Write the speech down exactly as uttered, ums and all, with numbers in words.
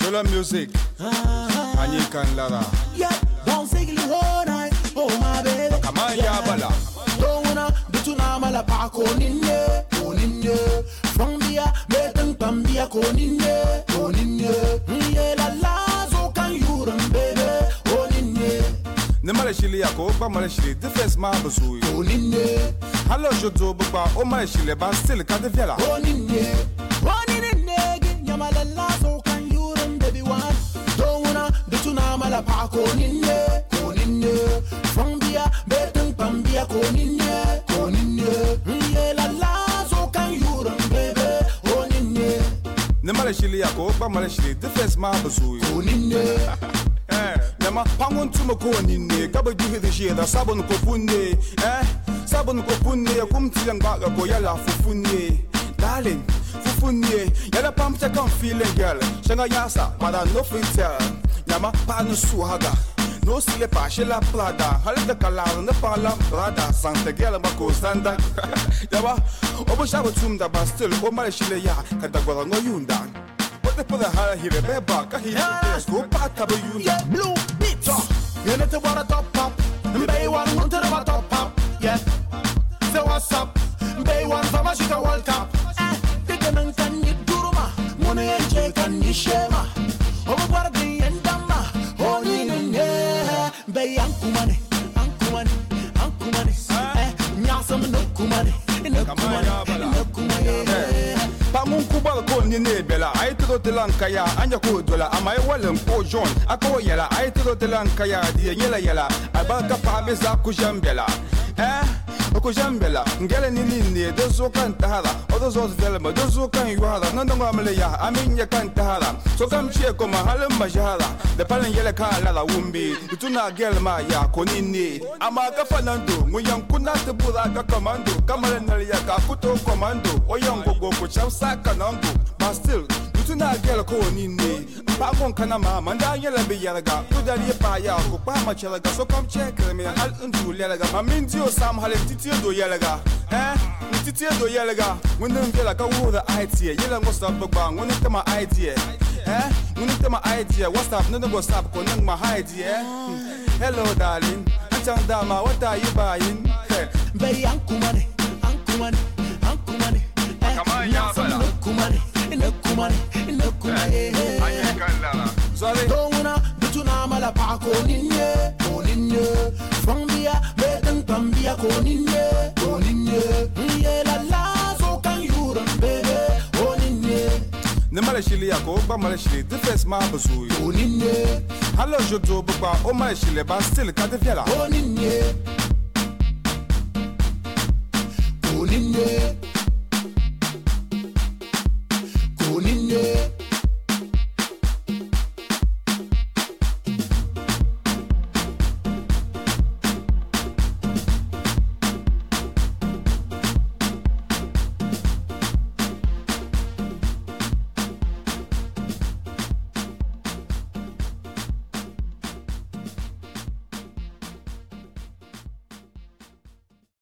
de la musique. Annie Kanlara. Yeah, don't say you all night. Oh my baby. Kamaya Bala. Don't wanna do to Namala Paco Ninja, Oninja. From the Betan Pambia Coninja, Oninja. Yela Lazo can you run, baby. Oninja. Ne malachili yako, ba malachili, de fes ma basui. Oninja. Hello, Jojo, ba o malachili, ba still ka de fiela. Oninja. Oninja, Yamala Lazo can you run, baby one. Don't wanna do to Namala Paco Ninja, Oninja. From the Betan Pambia Coninja, Oninja. Yela Lazo can you run, baby. Oninja. Ne malachili yako, ba malachili, de fes ma basui. Oninja. Nama pangon tuma ko ninne kaba juhe de sheda sabon ko punne eh sabon ko punne kum tilang baga ko yala fufunne darling fufunne yala pam ta kan feeling girl shanga yasa mada no filter nama pa no suhaga no sile pa shela prada hal de kala na pala prada santa girl ma ko sanda yaba obo shaba tum da ba still o mala shile ya kada gwa no yunda what the put hala here be ba ka hi go pa ta ba yunda Blue beats. You need to want a top pop. Bay one want to the top pop. Yeah. So what's up? Bay one from a Chica World Cup. Eh, they can can you do ma? Money and check and you share ma. Over party and dama. Oh, in yeah. Bay Uncle Money. Uncle Money. Uncle Money. Eh, Nyasam no Kumani. No Kumani. No Kumani. Pamun kubal ko ni ne bela ay to de lankaya anya ko dola amay walen ko jon ako yela ay to de lankaya di yela yela abaka pa be za ku jambela eh ko jambela ngele ni ni de zo kan tahara odo zo de ma de zo kan yuhara nan ngo amle ya amin ya kan tahara so kam che ko ma halin majara de palan yela ka la la wumbi tuna gel ma ya ko ni ni ama ka fanando nguyan kuna te bura ka komando kamala na ya ka kuto komando oyango go ko chausa kanango but still tuna gel ko ni ni pa kon kana ma manda yela be yalaga kudari pa ya ko pa ma chalaga so kam check me hal undu yalaga ma min dio sam hal titi do yalaga eh titi do yalaga wundun gela ka wo the idea yela ngo stop ba wundun ta ma idea eh wundun ta ma idea what's up no go stop ko nang ma idea hello darling antang dama what are you buying Bay Uncle Money. Uncle Money. Uncle Money. Kamaya Bala. No Kumani. No Kumani. No Kumani. Sorry. Don't wanna do to Namala Paco Ninja, Oninja. From the Betan Pambia Coninja, Oninja. Yela Lazo can you run, baby, Oninja. Ne malachili yako ba malachili de fes ma basui Oninja. Hello Jojo ba o malachili ba still ka de fiela Oninja.